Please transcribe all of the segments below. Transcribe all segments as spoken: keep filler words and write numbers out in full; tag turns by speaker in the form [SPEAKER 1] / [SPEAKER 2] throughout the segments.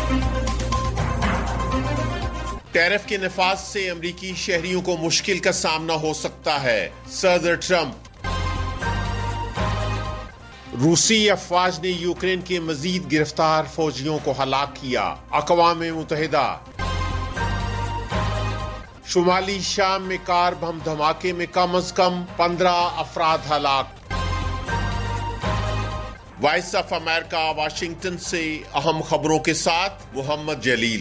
[SPEAKER 1] Tariff کے نفاذ سے امریکی شہریوں کو مشکل کا سامنا ہو سکتا ہے، صدر ٹرمپ۔ روسی افواج نے یوکرین کے مزید گرفتار فوجیوں کو ہلاک کیا، اقوام متحدہ۔ شمالی شام میں کار بم دھماکے میں کم از کم پندرہ افراد ہلاک۔ وائس آف امریکہ واشنگٹن سے اہم خبروں کے ساتھ محمد جلیل۔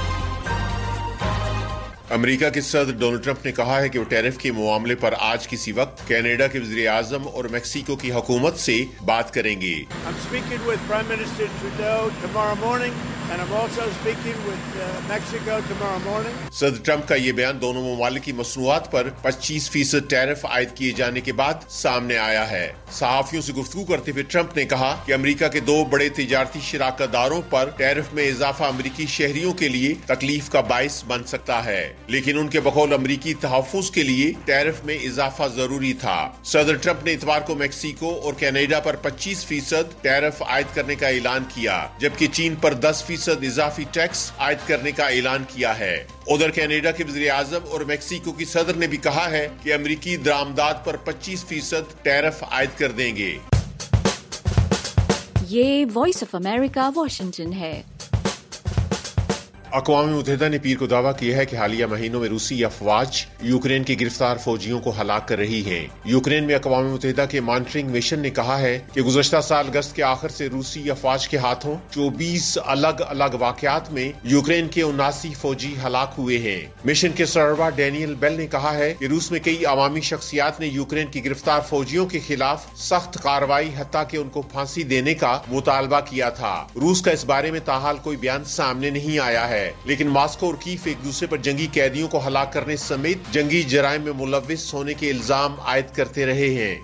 [SPEAKER 1] امریکہ کے صدر ڈونلڈ ٹرمپ نے کہا ہے کہ وہ ٹیرف کے معاملے پر آج کسی وقت کینیڈا کے وزیر اعظم اور میکسیکو کی حکومت سے بات کریں گے۔
[SPEAKER 2] I'm speaking with Prime Minister Trudeau tomorrow morning and I'm also speaking with uh, Mexico tomorrow morning.
[SPEAKER 1] صدر ٹرمپ کا یہ بیان دونوں ممالک کی مصنوعات پر پچیس فیصد ٹیرف عائد کیے جانے کے بعد سامنے آیا ہے۔ صحافیوں سے گفتگو کرتے ہوئے ٹرمپ نے کہا کہ امریکہ کے دو بڑے تجارتی شراکت داروں پر ٹیرف میں اضافہ امریکی شہریوں کے لیے تکلیف کا باعث بن سکتا ہے، لیکن ان کے بقول امریکی تحفظ کے لیے ٹیرف میں اضافہ ضروری تھا۔ صدر ٹرمپ نے اتوار کو میکسیکو اور کینیڈا پر پچیس فیصد ٹیرف عائد کرنے کا اعلان کیا، جبکہ چین پر دس فیصد اضافی ٹیکس عائد کرنے کا اعلان کیا ہے۔ ادھر کینیڈا کے وزیر اعظم اور میکسیکو کی صدر نے بھی کہا ہے کہ امریکی درآمدات پر پچیس فیصد ٹیرف عائد کر دیں گے۔
[SPEAKER 3] یہ وائس آف امریکہ واشنگٹن ہے۔
[SPEAKER 1] اقوام متحدہ نے پیر کو دعویٰ کیا ہے کہ حالیہ مہینوں میں روسی افواج یوکرین کے گرفتار فوجیوں کو ہلاک کر رہی ہیں۔ یوکرین میں اقوام متحدہ کے مانیٹرنگ مشن نے کہا ہے کہ گزشتہ سال اگست کے آخر سے روسی افواج کے ہاتھوں چوبیس الگ الگ واقعات میں یوکرین کے اناسی فوجی ہلاک ہوئے ہیں۔ مشن کے سربراہ ڈینیل بیل نے کہا ہے کہ روس میں کئی عوامی شخصیات نے یوکرین کی گرفتار فوجیوں کے خلاف سخت کارروائی حتیٰ کہ ان کو پھانسی دینے کا مطالبہ کیا تھا۔ روس کا اس بارے میں تاحال کوئی بیان سامنے نہیں آیا ہے، لیکن ماسکو اور کیف ایک دوسرے پر جنگی قیدیوں کو ہلاک کرنے سمیت جنگی جرائم میں ملوث ہونے کے الزام عائد کرتے رہے ہیں۔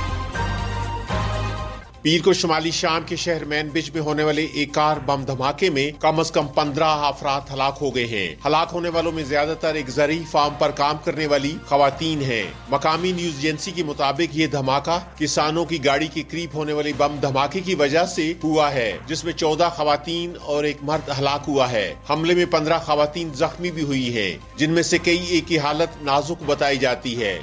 [SPEAKER 1] پیر کو شمالی شام کے شہر مینبج میں ہونے والے ایک کار بم دھماکے میں کم از کم پندرہ افراد ہلاک ہو گئے ہیں۔ ہلاک ہونے والوں میں زیادہ تر ایک زرعی فارم پر کام کرنے والی خواتین ہیں۔ مقامی نیوز ایجنسی کے مطابق یہ دھماکہ کسانوں کی گاڑی کے قریب ہونے والی بم دھماکے کی وجہ سے ہوا ہے، جس میں چودہ خواتین اور ایک مرد ہلاک ہوا ہے۔ حملے میں پندرہ خواتین زخمی بھی ہوئی ہیں، جن میں سے کئی ایک کی حالت نازک بتائی جاتی ہے۔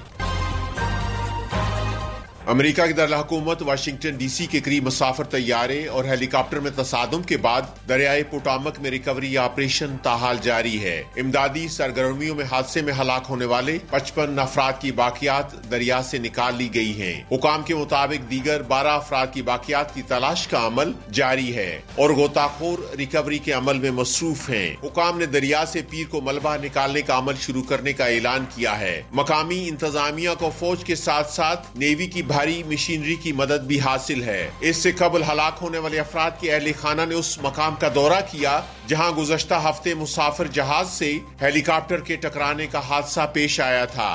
[SPEAKER 1] امریکہ کی دارالحکومت واشنگٹن ڈی سی کے قریب مسافر طیارے اور ہیلی کاپٹر میں تصادم کے بعد دریائے پوٹامک میں ریکوری آپریشن تاحال جاری ہے۔ امدادی سرگرمیوں میں حادثے میں ہلاک ہونے والے پچپن افراد کی باقیات دریا سے نکال لی گئی ہیں۔ حکام کے مطابق دیگر بارہ افراد کی باقیات کی تلاش کا عمل جاری ہے اور غوطہ خور ریکوری کے عمل میں مصروف ہیں۔ حکام نے دریا سے پیر کو ملبہ نکالنے کا عمل شروع کرنے کا اعلان کیا ہے۔ مقامی انتظامیہ کو فوج کے ساتھ ساتھ نیوی کی بھاری مشینری کی مدد بھی حاصل ہے۔ اس سے قبل ہلاک ہونے والے افراد کے اہل خانہ نے اس مقام کا دورہ کیا جہاں گزشتہ ہفتے مسافر جہاز سے ہیلی کاپٹر کے ٹکرانے کا حادثہ پیش آیا تھا۔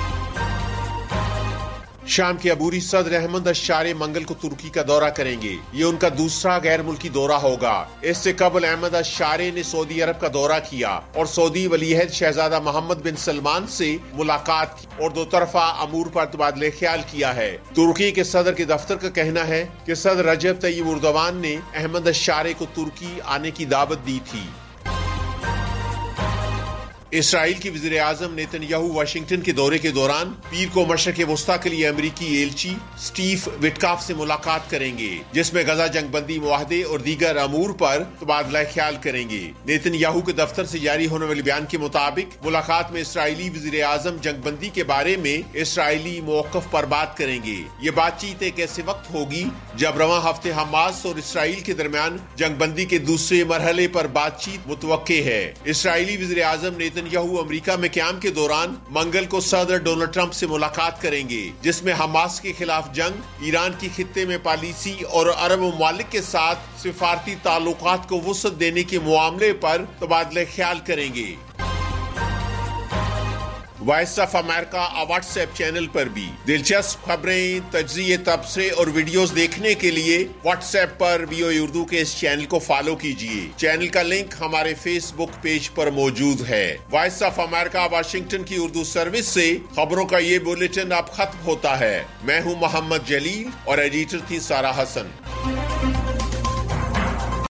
[SPEAKER 1] شام کے عبوری صدر احمد الشارع منگل کو ترکی کا دورہ کریں گے۔ یہ ان کا دوسرا غیر ملکی دورہ ہوگا۔ اس سے قبل احمد الشارع نے سعودی عرب کا دورہ کیا اور سعودی ولی عہد شہزادہ محمد بن سلمان سے ملاقات کی اور دو طرفہ امور پر تبادلہ خیال کیا ہے۔ ترکی کے صدر کے دفتر کا کہنا ہے کہ صدر رجب طیب اردوان نے احمد الشارع کو ترکی آنے کی دعوت دی تھی۔ اسرائیل کی وزیر اعظم نیتن یاہو واشنگٹن کے دورے کے دوران پیر کو مشرق وسطیٰ کے لیے امریکی ایلچی سٹیو وٹکاف سے ملاقات کریں گے، جس میں غزہ جنگ بندی معاہدے اور دیگر امور پر تبادلہ خیال کریں گے۔ نیتن یاہو کے دفتر سے جاری ہونے والے بیان کے مطابق ملاقات میں اسرائیلی وزیر اعظم جنگ بندی کے بارے میں اسرائیلی موقف پر بات کریں گے۔ یہ بات چیت ایک ایسے وقت ہوگی جب رواں ہفتے حماس اور اسرائیل کے درمیان جنگ بندی کے دوسرے مرحلے پر بات چیت متوقع ہے۔ اسرائیلی وزیر اعظم نیتن یاہو امریکہ میں قیام کے دوران منگل کو صدر ڈونلڈ ٹرمپ سے ملاقات کریں گے، جس میں حماس کے خلاف جنگ، ایران کی خطے میں پالیسی اور عرب ممالک کے ساتھ سفارتی تعلقات کو وسعت دینے کے معاملے پر تبادلہ خیال کریں گے۔ Voice of America WhatsApp channel پر بھی دلچسپ خبریں، تجزیے، تبصرے اور ویڈیوز دیکھنے کے لیے واٹس ایپ پر وی او اے اردو کے اس چینل کو فالو کیجیے۔ چینل کا لنک ہمارے فیس بک پیج پر موجود ہے۔ وائس آف امریکہ واشنگٹن کی اردو سروس سے خبروں کا یہ بلیٹن اب ختم ہوتا ہے۔ میں ہوں محمد جلیل اور ایڈیٹر تھی سارا حسن۔